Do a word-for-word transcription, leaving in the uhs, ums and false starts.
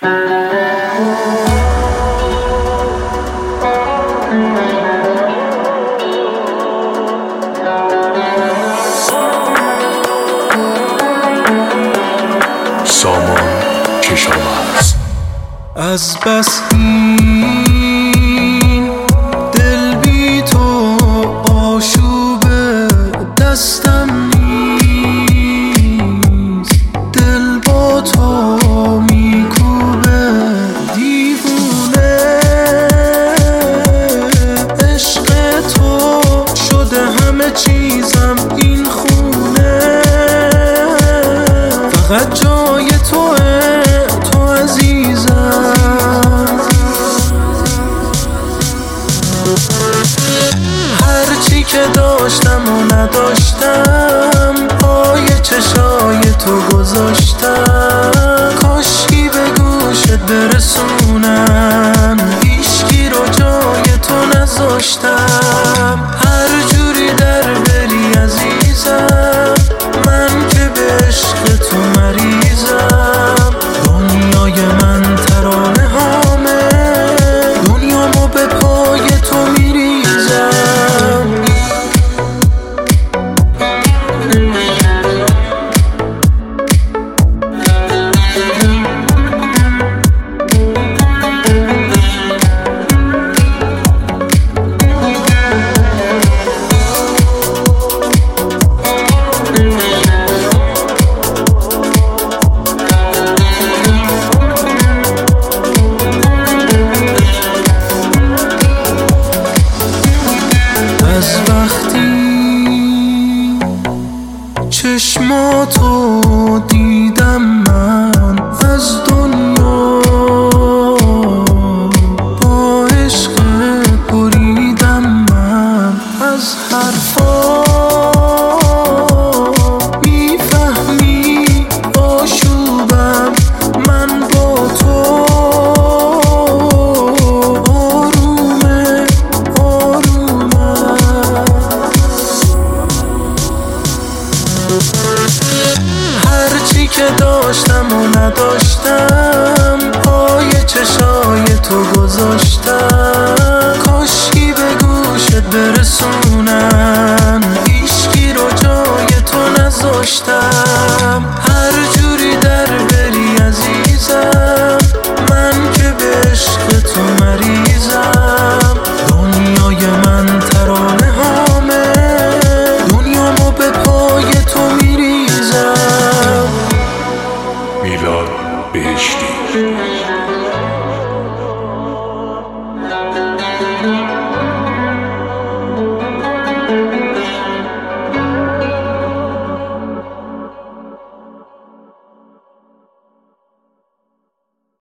سامان کشاورز. از بس این دل بی تو آشوب دستم نیست، دل با تو میکوبه دیوونه، عشق تو شده همه چیزم این خونه، فقط جای توه تو عزیزم. هرچی که داشتم و نداشتم پای چشای تو گذاشتم، کاشکی به گوشت برسونم، هیچکی رو جای تو نذاشتم. هر جوری در بری عزیزم، من که به عشق تو مریضم، دنیای من ترانه هامه، دنیامو به پای تو میریزم. از وقتی چشماتو دیدم من از دنیا، با عشق بریدم من از حرفا، میفهمی آشوبم من با تو، آرومه آرومه. هرچی که داشتم و نداشتم پای چشای تو گذاشتم، کاشکی به گوشت برسونم، هیچکی رو جای تو نذاشتم. هر جوری در بری عزیزم، من که به عشق تو مریضم، دنیای من ترانه هامه، دنیامو به پای تو میریزم. میلاد بهشتی. thank you